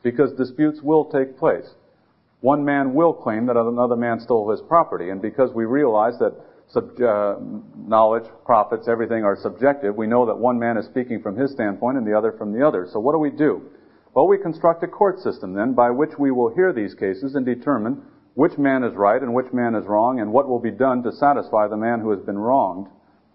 because disputes will take place. One man will claim that another man stole his property, and because we realize that knowledge, profits, everything are subjective, we know that one man is speaking from his standpoint and the other from the other. So what do? Well, we construct a court system then by which we will hear these cases and determine which man is right and which man is wrong and what will be done to satisfy the man who has been wronged.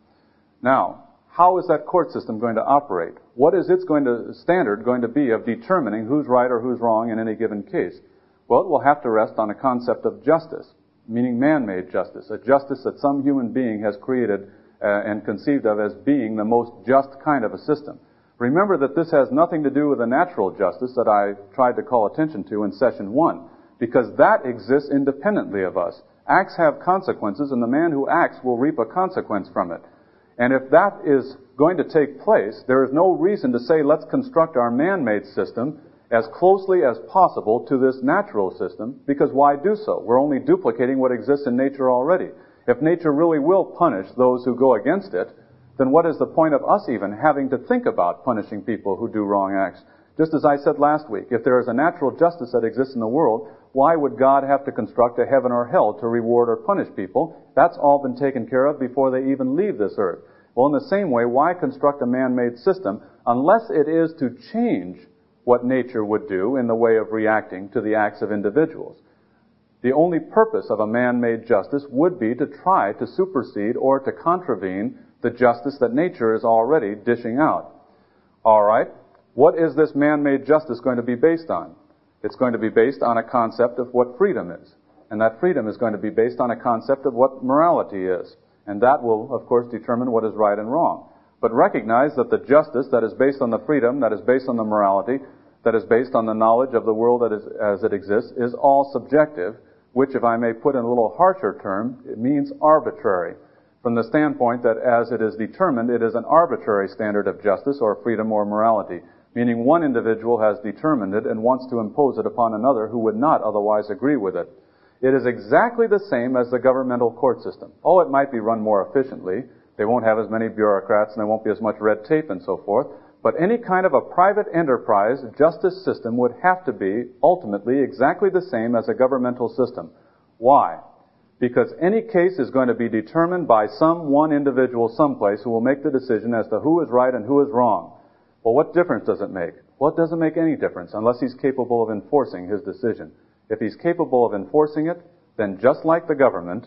Now, how is that court system going to operate? What is its standard going to be of determining who's right or who's wrong in any given case? Well, it will have to rest on a concept of justice, meaning man-made justice, a justice that some human being has created and conceived of as being the most just kind of a system. Remember that this has nothing to do with the natural justice that I tried to call attention to in session 1, because that exists independently of us. Acts have consequences, and the man who acts will reap a consequence from it. And if that is going to take place, there is no reason to say let's construct our man-made system as closely as possible to this natural system, because why do so? We're only duplicating what exists in nature already. If nature really will punish those who go against it, then what is the point of us even having to think about punishing people who do wrong acts? Just as I said last week, if there is a natural justice that exists in the world, why would God have to construct a heaven or hell to reward or punish people? That's all been taken care of before they even leave this earth. Well, in the same way, why construct a man-made system unless it is to change what nature would do in the way of reacting to the acts of individuals? The only purpose of a man-made justice would be to try to supersede or to contravene the justice that nature is already dishing out. All right, what is this man-made justice going to be based on? It's going to be based on a concept of what freedom is. And that freedom is going to be based on a concept of what morality is. And that will, of course, determine what is right and wrong. But recognize that the justice that is based on the freedom, that is based on the morality, that is based on the knowledge of the world that is, as it exists, is all subjective, which, if I may put in a little harsher term, it means arbitrary. From the standpoint that as it is determined, it is an arbitrary standard of justice or freedom or morality, meaning one individual has determined it and wants to impose it upon another who would not otherwise agree with it. It is exactly the same as the governmental court system. Oh, it might be run more efficiently. They won't have as many bureaucrats and there won't be as much red tape and so forth. But any kind of a private enterprise justice system would have to be ultimately exactly the same as a governmental system. Why? Because any case is going to be determined by some one individual someplace who will make the decision as to who is right and who is wrong. Well, what difference does it make? Well, it doesn't make any difference unless he's capable of enforcing his decision. If he's capable of enforcing it, then just like the government,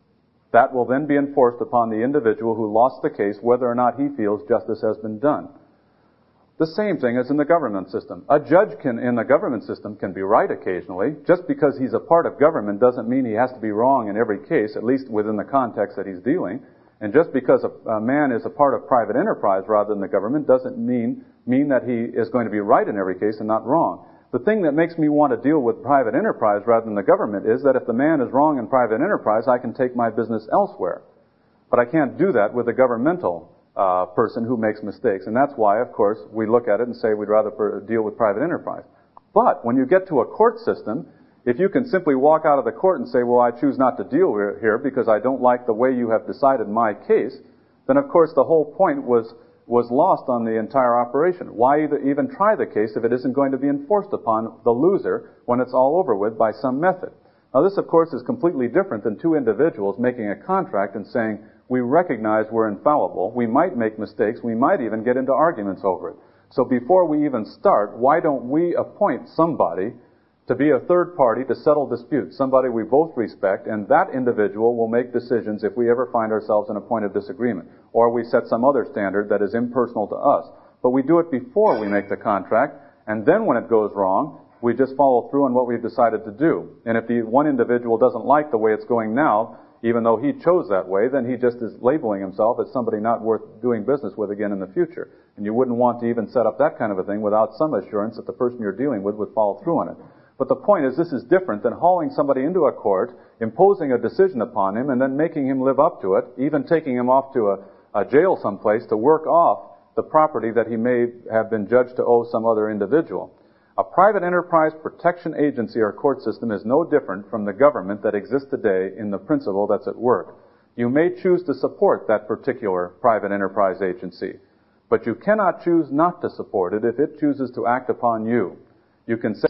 that will then be enforced upon the individual who lost the case, whether or not he feels justice has been done. The same thing as in the government system. A judge in the government system can be right occasionally. Just because he's a part of government doesn't mean he has to be wrong in every case, at least within the context that he's dealing. And just because a man is a part of private enterprise rather than the government doesn't mean that he is going to be right in every case and not wrong. The thing that makes me want to deal with private enterprise rather than the government is that if the man is wrong in private enterprise, I can take my business elsewhere. But I can't do that with a governmental person who makes mistakes. And that's why, of course, we look at it and say we'd rather deal with private enterprise. But when you get to a court system, if you can simply walk out of the court and say, well, I choose not to deal here because I don't like the way you have decided my case, then of course the whole point was lost on the entire operation. Why even try the case if it isn't going to be enforced upon the loser when it's all over with by some method? Now this, of course, is completely different than two individuals making a contract and saying, we recognize we're infallible, we might make mistakes, we might even get into arguments over it. So before we even start, why don't we appoint somebody to be a third party to settle disputes, somebody we both respect, and that individual will make decisions if we ever find ourselves in a point of disagreement, or we set some other standard that is impersonal to us. But we do it before we make the contract, and then when it goes wrong, we just follow through on what we've decided to do. And if the one individual doesn't like the way it's going now, even though he chose that way, then he just is labeling himself as somebody not worth doing business with again in the future. And you wouldn't want to even set up that kind of a thing without some assurance that the person you're dealing with would follow through on it. But the point is, this is different than hauling somebody into a court, imposing a decision upon him, and then making him live up to it, even taking him off to a jail someplace to work off the property that he may have been judged to owe some other individual. A private enterprise protection agency or court system is no different from the government that exists today in the principle that's at work. You may choose to support that particular private enterprise agency, but you cannot choose not to support it if it chooses to act upon you. You can say